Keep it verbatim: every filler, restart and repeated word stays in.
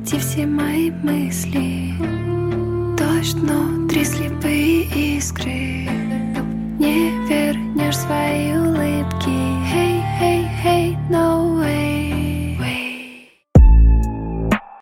найти все мои мысли. Дождь внутри, слепые искры. Не вернешь свои улыбки.